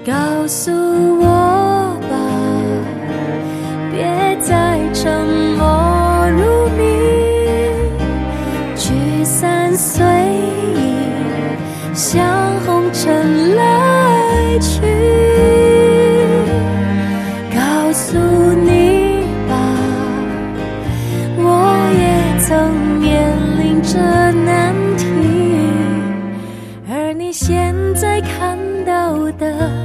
告诉我吧，别再沉默如谜，聚散随意，像红尘来去。告诉你吧，我也曾面临着难题，而你现在看到的